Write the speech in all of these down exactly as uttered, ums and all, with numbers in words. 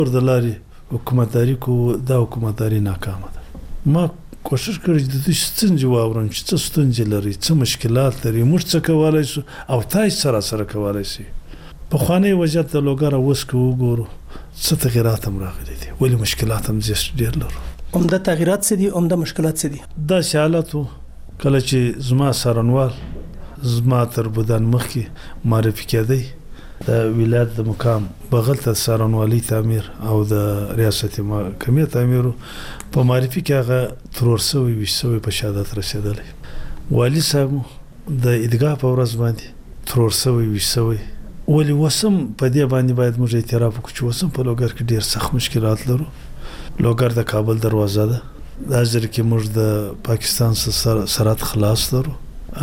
د لارې حکومتداري کو دا حکومتداري ناکامه ده. ما کوشش کړی د دوی ستونزې واورم چې څه ستونزې لري، څه مشکلات لري، موږ څه کولی شو او تاسو سره سره کولی شي. پخوانی وضعیت د لوګر اوس که وګورو څه تغیرات هم راغلي دي، ولې مشکلات هم ډېر لرو. عمده تغیرات څه دي، عمده مشکلات څه دي؟ داسې حالت و کله چې زما څارنوال زما تر بودان مخکې معرفي کېدی د ولایت د مقام بغل ته څارنوالي تعمیر او د ریاست محکمې تعمیر په معرفي کې هغه ترور سوی ویشت سوی په شهادت رسېدلی. والي صاحب د عیدګاه په ورځ باندې ترور سوی ویشت سوی. ولې وسم په دې باندې باید موږ اعتراف وکړو چې وسم په لوګر کې ډېر سخت مشکلات لرو. لوګر د کابل دروازه ده، دا ځل کې موږ د پاکستان سره سرحد خلاص لرو.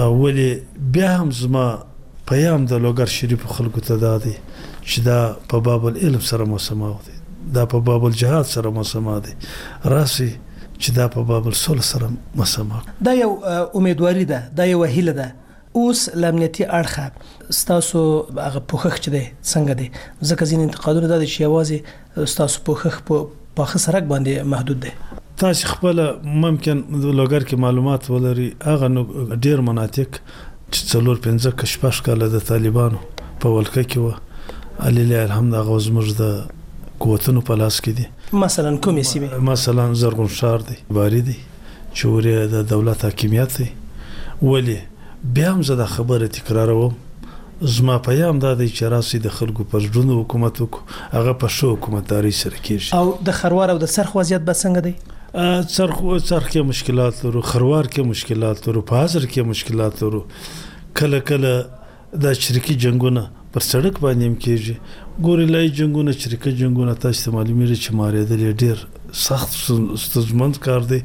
ولې بیا هم زما پیام د لوګر شریف خلکو ته دا دی چې دا په باب العلم سره مسما دی، دا په باب الجهاد سره مسما دی، راسي چې دا په باب الصلح سره مسما. دا یو امیدواري ده، دا یو هیله ده. اوس لامنیتي اړخه ستاسو هغه پوښښ چې دی څنګه دی؟ ځکه ځینې انتقادونه دا دي چې یوازې ستاسو پوښښ په پاخه سرک باندې محدود دی. تاسو خپل ممکن د لوګر کې معلومات ولري، هغه نو ډیر مناطق چې څلور پنځه کشپاش کاله د طالبانو په ولکه کې و، علیله الحمد هغه زموږ د قوتونو په لاس کې دي. مثلا کومې سیمې؟ مثلا زرغون شار دی، باری دی، چورې د دولت حاکمیت دی. ولې بیا هم زه دا خبره تکراروم، زما پیام دا دی چې راسي د خلکو پر ژوند حکومت وکړو، هغه په شو حکومتداري سره کېږي. او د خروار او د څرخ وضعیت به څنګه دی؟ څرخ څرخ کې مشکلات لرو، خروار کې مشکلات لرو، په حاضر کې مشکلات لرو. کله کله دا شریکي جنگونه پر سړک باندې هم کېږي. ګوریلای جنگونه، شریکي جنگونه تاسو ته معلومیږي چې ماریدل ډیر سخت ستونزمن کار دی.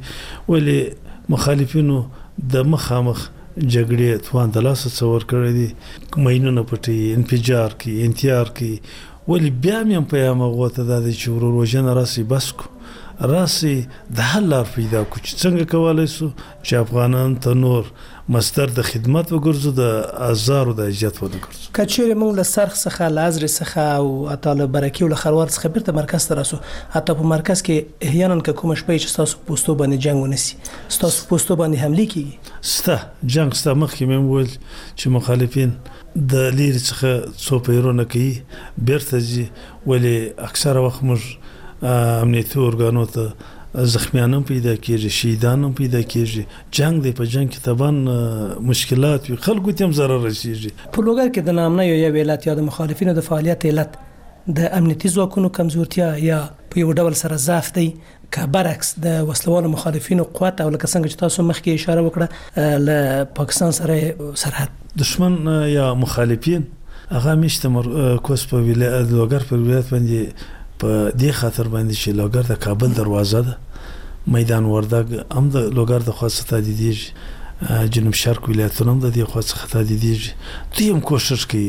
ولې مخالفینو د مخامخ جګړې توان د لاسه څور کړی دي، مینونه پټي، انفجار کی، انتحار کی. ولې بیا هم پیغام غوته دا دی چې ورور وژنه راسي بس کو، راسي د حل لار پیدا کو چې څنګه کولای شو چې افغانان ته نور مصدر د خدمت وګرځو، د ازارو د اجازه وګرځو. کچېره موږ له سرخ څخه، لازر څخه او اټاله برکی او له خروار څخه بیرته مرکز ته راسو. حتی په مرکز کې احیانا که کوم شپه چې تاسو پوسټو باندې جنگ ونسي، تاسو پوسټو باندې حمله کیږي. ستا جنگ ستا مخکې مې وویل چې مخالفین د لیر څخه څو پیرونه کوي بیرته ځي. ولې اکثره وخت موږ امنیتي ارګانو ته زخمیان هم پیدا کېږي، شهیدان هم پیدا کېږي. جنگ دی، په جنگ کې طبعا مشکلات وي، خلکو ته هم ضرر رسیږي. په لوګر کې د نامنه یو علت یا د مخالفینو د فعالیت علت د امنیتي ځواکونو کمزورتیا یا په یو ډول سره ضعف دی، که برعکس د وسلوالو مخالفینو قوت او لکه څنګه چې تاسو مخکې اشاره وکړه له پاکستان سره سرحد دشمن یا مخالفین هغه مشته کوس په ولایت لوګر په ولایت باندې په دې خاطر باندې چې لوګر د کابل دروازه ده، میدان وردګ هم د لوګر د خاصه تهدیدیږي، جنوب شرق ولایتونه هم د دې خاصه تهدیدیږي. دوی هم کوشش کوي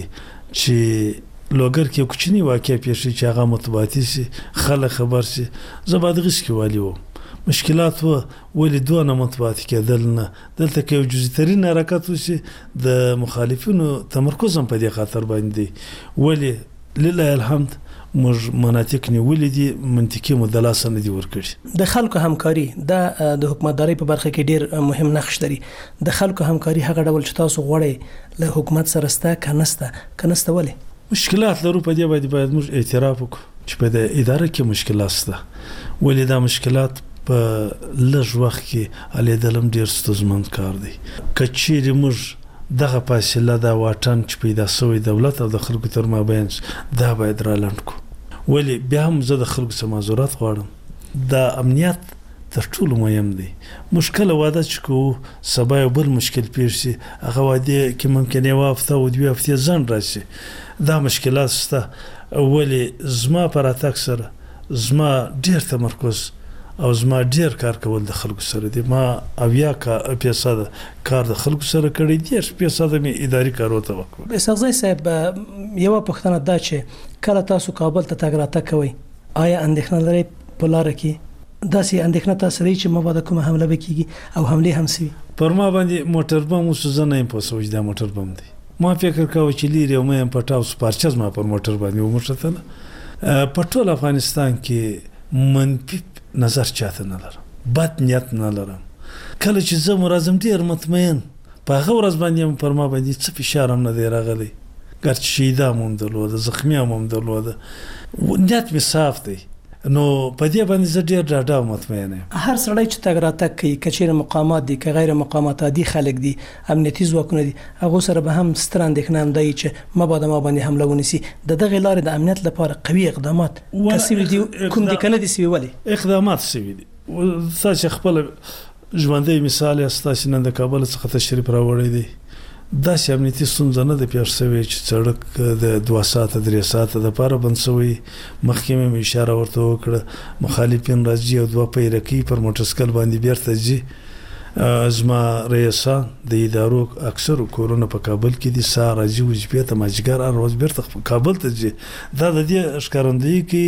چې لوګر کې کوچنی واقع پیښ شي چې هغه مطبوعاتي شي، خلک خبر شي. زه بادغیس کې والی وم، مشکلات و، ولې دوه نه مطبوعاتي کېدل نه، دلته کې یو جزئی ترین حرکت وشي د مخالفینو تمرکز هم په دې خاطر باندې. ولې لله الحمد موږ مناطق نیولې دي، منطقي مدلاسه نه دي ورکړي. د خلکو همکاري د د حکومتداري په برخه کې ډیر مهم نقش لري. د خلکو همکاري هغه ډول چې تاسو غواړئ له حکومت سره ستا کنسته کنسته ولې مشکلات لرو، په دې باندې باید موږ اعتراف وکړو چې په دې اداره کې مشکلات شته. ولې دا مشکلات په لږ وخت کې الیدلم ډیر ستونزمن کار دی. کچېرې موږ دغه فاصله دا واټن چې پیدا شوی دولت او د خلکو تر مابین دا باید را لنډ کو. ولې بیا هم زه د خلکو څخه معذورت غواړم، دا امنیت تر ټولو مهم دی. مشکل واده چې کوو سبا یو بل مشکل پیښ شي، هغه واده کې ممکن یو هفته او دوه هفتې ځنډ راشي، دا مشکلات شته. ولې زما پر اتاک سره زما ډیر تمرکز او زما ډیر کار کول د خلکو سره دی. ما اویا کا پیسې کار د خلکو سره کړی دی، پیسې مې اداري کار وته وکړ. اسغزای صاحب یو پښتنه دا چې کله تاسو کابل ته تګ راتګ کوئ، آیا اندېښنه لرئ په لار کې داسې اندېښنه تاسو لري چې مبادا کومه حمله وکړي او حمله هم سوي؟ پر ما باندې موټر بم اوس زنه هم پوسوج دا موټر بم دی. ما فکر کاوه چې لري او مې هم پټاو سپارچز ما پر موټر باندې ومشتله. په ټول افغانستان کې منفي نظر چاته نه لرم، بد نیت نه لرم. کله چې زه مرزم ډیر مطمئن په هغه ورځ باندې پر ما باندې څه فشار هم نه دی راغلی، ګرچې شهیدا هم درلوده، زخمي هم درلوده، نیت مې صاف دی. نو په دې باندې زه ډیر ډاډه او مطمئن یم. هر سړی چې تګ راتګ کوي، که چیرې مقامات دي که غیر مقامات عادي خلک دي، امنیتي ځواکونه دي، هغو سره به هم ستر اندېښنه همدا وي چې مبادا ما باندې حمله ونیسي. د دغې لارې د امنیت لپاره قوي اقدامات که سوي دي، کوم دي که نه دي سوي؟ ولې اقدامات سوي دي؟ تاسې خپله ژوندی مثال یاست. تاسې نن د کابل څخه تشریف راوړی دی، داسې امنیتي ستونزه نه ده پیښ شوې چې سړک د دوه ساعته درې ساعته دپاره بند شوی. مخکې مې اشاره ورته وکړه، مخالفین راځي او دوه پیرکي پر موټرسایکل باندې بیرته ځي. زما رئیسان د ادارو اکثرو کورونه په کابل کې دي، سهار راځي وظیفې ته، مازدیګر هر ورځ بیرته کابل ته ځي. دا د دې ښکارندویي کوي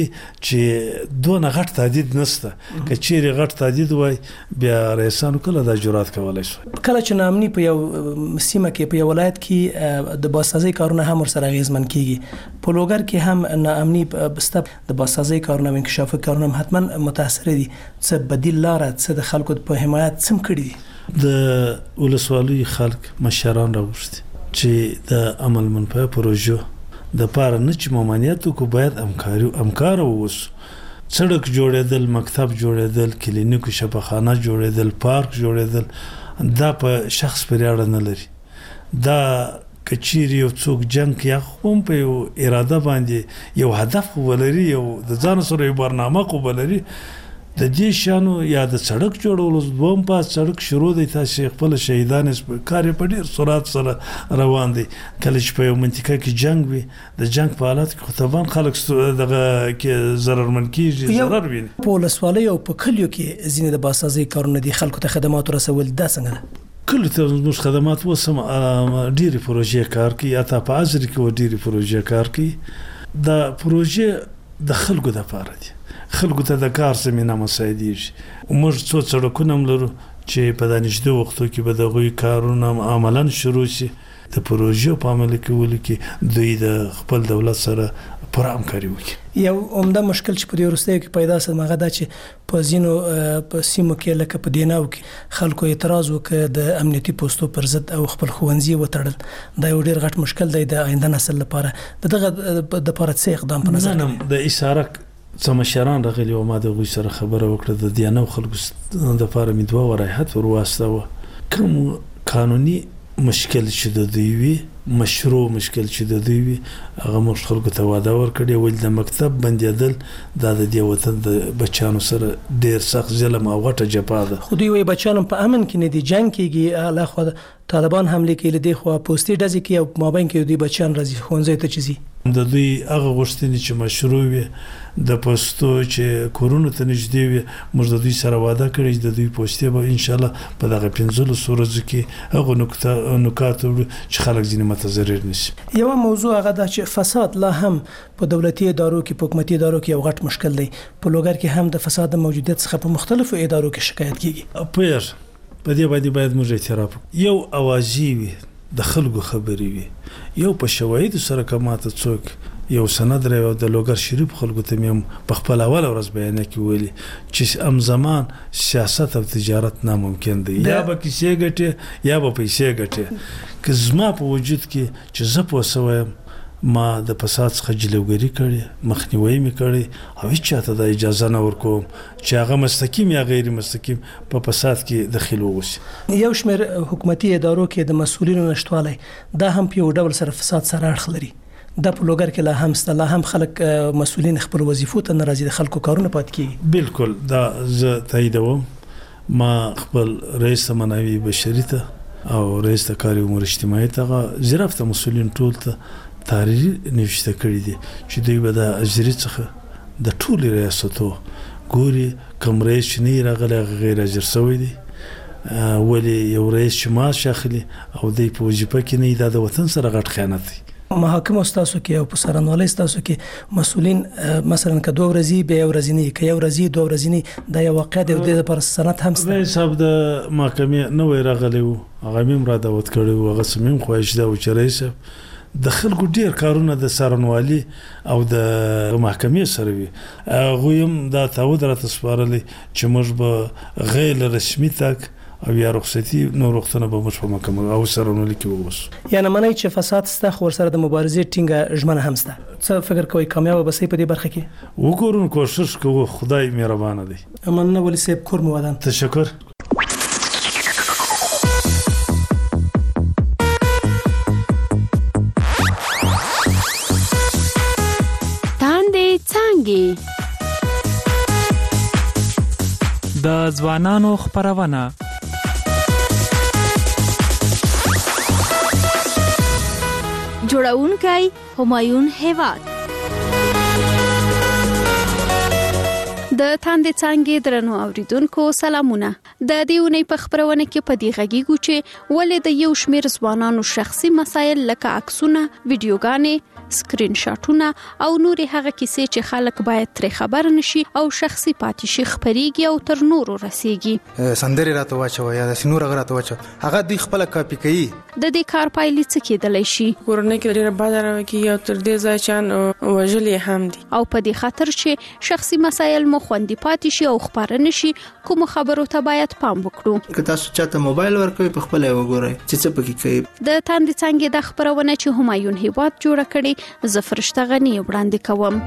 چې دونه غټ تهدید نشته. که چیرې غټ تهدید وای بیا رئیسانو کله دا جرأت کولی شو. کله چې ناامني په یو سیمه کې په یو ولایت کې د بازسازۍ کارونه هم ورسره اغېزمن کیږي، په لوګر کې هم ناامني بسته د بازسازۍ کارونه او انکشافي کارونه هم حتما متاثر دي. څه بدیل لاره، څه د خلکو په حمایت څه کړي دي؟ د ولسوالۍ خلک مشران راوښتي چې د عمل منفعه پروژو د پاره نه چې ممانعت وکړو، باید همکاري همکار واوسو. سړک جوړېدل، مکتب جوړېدل، کلینیک شفاخانه جوړېدل، پارک جوړېدل، دا په شخص پورې اړه نه لري. دا که چیرې یو څوک جنګ یا هم په یو اراده باندې یو هدف خو ولري، یو د ځان سره یو برنامه خو ولري، د دې شانو یا د سړک جوړولو دوم پاس سړک شروع دی، تاسې خپل شهیدان کار په ډیر سرعت سره روان دی. کله چې په یو منطقه کې جنگ وي، د جنگ په حالت کې خو طبعا خلک دغه کې ضررمن کیږي، ضرر ویني. په ولسوالۍ او په کلیو کې ځینې د بازسازۍ کارونه دي، خلکو ته خدمات رسول، دا څنګه ده؟ کله ته زموږ خدمات وسم ډېرې پروژې کار کوي، اته په ازر کې و ډېرې پروژې کار کوي. دا پروژې د خلکو لپاره دي، خلکو ته د کار زمینه مساعدېږي. موږ څو سړکونه هم لرو چې په دانشدو وختو کې به د هغوی کارونه عملاً شروع شي. د پروژې په عمل کولو کې دوی د خپل دولت سره پوره همکاري وکړي. یو عمده مشکل چې په دې وروستیو کې پیدا شو هغه دا چې په ځینو په سیمو کې لکه په دیناو کې خلکو اعتراض وکړ د امنیتي پوسټو پر ضد او خپل ښوونځي وتړل. دا یو ډېر غټ مشکل دی د آینده نسل لپاره. دغه د لپاره څه اقدام په نظر کې د اشاره څه مشران راغلي او ما د هغوی سره خبره وکړه. د دیناو خلکو دپاره مې دوه ورایحت ور واستاوه. کوم قانوني مشکل چې د دوی وي، مشروع مشکل چې د دوی وي، هغه موږ خلکو ته وعده ورکړې. ولې د مکتب بندېدل دا د دې وطن د بچیانو سره ډېر سخت ظلم او غټه جفا ده. خو دوی وایي بچیان په امن کې نه دي، جنګ کېږي، هلخوا طالبان حملې کوي، له دې خوا پوستې ډزې کوي او په مابین کې دوی بچیان راځي ښوونځیو ته چې ځي. د دوی هغه غوښتنې چې مشروع وي، د پوستو چې کورونو ته نږدې وي، موږ د دوی سره وعده کړې چې د دوی پوستې به انشاءالله په دغه پنځلسو ورځو کې هغو نکات وړو چې خلک ځینې متضرر نشي. یوه موضوع هغه ده چې فساد لا هم په دولتي ادارو کې، په حکومتي ادارو کې یو غټ مشکل دی. په لوګر کې هم د فساد د موجودیت څخه په مختلفو ادارو کې شکایت کیږي. پیر په دې باندې باید موږ اعتراف وکړو. یو اوازې وي، د خلکو خبرې وي، یو په شواهدو سره که ماته څوک یو سند راوړي. د لوګر شریف خلکو ته مې په خپل اوله ورځ بیانیه کې ویلي چې همزمان سیاست او تجارت ناممکن دی، یا به کیسې ګټې یا به پیسې ګټې. که زما په وجود کې چې زه پوه شوی ما د فساد څخه جلوګیري کړې، مخنیوي مې کړی او هیڅ چاته د اجازه نه ورکوم چې هغه مستقیم یا غیر مستقیم په فساد کې دخیل ووسي. یو شمېر حکومتي ادارو کې د مسؤلینو نشتوالی دا هم په یو ډول سره فساد سره اړخ لري. دا په لوګر کې لا هم سته، لا هم خلک مسؤلین خپل وظیفو ته نه راځي، د خلکو کارونه پاتې کیږي. بالکل دا زه تاییدوم. ما خپل رئیس مناوي بشري ته او رئیس د کار امور اجتماعي ته زیرافته مسؤلین ټول ته تحریری نوشته کړی دي چې دوی به د اجري څخه د ټولې ریاستو ګوري کوم رئیس چې نه راغلی غیر اجر شوی دی، ولې یو رئیس چې معاش اخلي او دی په وظیفه کې نه، دا د وطن سره غټ خیانت دی. محاکم ستاسو کې او په څارنوالۍ ستاسو کې مسؤلین مثلا که دوه ورځې بیا یو ورځنی، که یو ورځې دوه ورځنی، دا یو واقع دی او د لپاره سند هم شته. رئیس صاحب د محکمې نوی راغلی و، هغه مې هم را دعوت کړی و، هغه څه مې هم خواهش ده و چې رئیس صاحب د خلکو ډیر کارونه د سارنوالي او د محکمې سره وي. هغوی هم دا تعهد راته سپارلی چې موږ به غیر رسمي تک او یا رخصتي نو رخصتنه به موږ په محکمه او سارنوالي کې ووسو. یعنی منئ چې فساد ستا خو ورسره د مبارزې ټینګه ژمنه هم سته. څه فکر کوئ کامیاب به سئ په دې برخه کې؟ وګورو، کوشش کوو، خدای مهربانه دی. مننه ولي صاحب، کور مو ودان. تشکر. تاندې څانګې د ځوانانو خپرونه. جوړونکی همایون هیواد. د تاندې څانګې درنو اوریدونکو سلامونه. د دې اونۍ په خبرونه کې په دې غږیږو چې ولې د یو شمېر ځوانانو شخصي مسایل لکه عکسونه، ویډیوګانې، سکرین شاټونه او نورې هغه کیسې چې خلک باید ترې خبر نشي او شخصي پاتې شي خپريږي او تر نورو رسیږي. سندري راته واچو یا د سنور راته واچو، هغه دوی خپل کاپی کوي. د دې کار پایلې څه کېدلی شي؟ کورنۍ کې ډېر بازار راوکي او تر دې ځای چان وژلې هم دي. او په دې خاطر چې شخصي مسایل مو خوندي پاتې شي او خبر نشي، کوم خبرو ته باید پام وکړو. که تاسو چاته موبایل ورکوي په خپل وګورئ چې څه پکې کوي. د تاندې څانګې د خبرونه چې همایون هیواد جوړ کړي، زه فرشته غنی وړاندې کوم.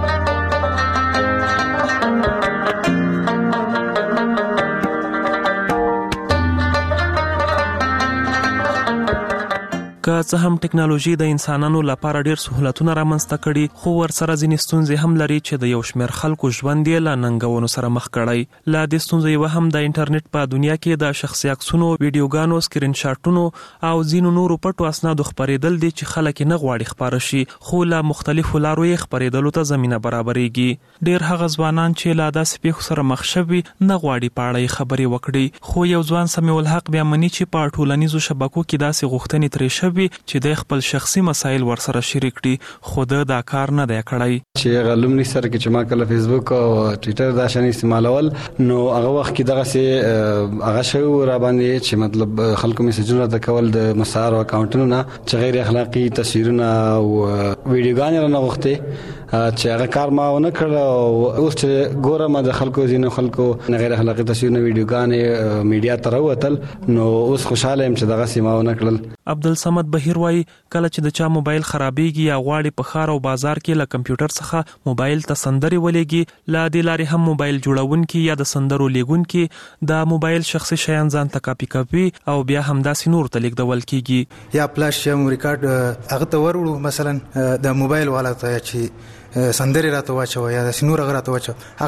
که څه هم ټکنالوژي د انسانانو لپاره ډیر سہولتونه رامنځته کړي، خو ورسره ځینې ستونزې هم لري چې د یو شمېر خلکو ژوند یې له ننګونو سره مخ کړی. له دې ستونزو یوه هم د انټرنیټ په دنیا کې د شخصي عکسونو، ویډیوګانو، سکرین شاټونو او ځینو نورو پټو اسنادو خپرېدل دي چې خلک نه غواړي خپاره شي، خو له مختلفو لارو یې خپرېدلو ته زمینه برابرېږي. ډیر هغه ځوانان چې له داسې پیښو سره مخ شوي نه غواړي په اړه یې خبرې وکړي، خو یو ځوان سمیع الحق بیا مني چې په ټولنیزو شبکو کې داسې غوښتنې ترې شوي چې د خپل شخصي مسایل ورسره شریک کړي، خو دا کار نه دی کړی. چې غلومني سره کې چې ما کله فیسبوک او ټوئیټر دا شان استعمالول، نو هغه وخت کې دغه سي هغه شو را باندې چې مطلب خلکو میسجونه د کول د مسار او اکاونټونو نه چې غیر اخلاقی تصویرونه او ویډیوګانې نه غوښتي، چې هغه کار ما ونه کړ. او اوس چې ګورم د خلکو زینو خلکو غیر اخلاقی تصویرونه ویډیوګانې میډیا ته راوتل، نو اوس خوشاله يم چې دغه سي ما ونه کړل. عبدالصمد بهیر وايي کله چې د چا موبایل خرابېږي یا غواړي په ښار او بازار کې له کمپیوټر څخه موبایل ته سندرې ولېږي، له دې لارې هم موبایل جوړونکي یا د سندرو لیږونکي د موبایل شخصي شیان ځان ته کاپي کوي او بیا همداسې نور ته لیږدول کېږي. یا فلاش یا ریکارډ هغه ته وروړو، مثلا د موبایل والا ته چې سندري راته واچو یا د سنور راته واچو،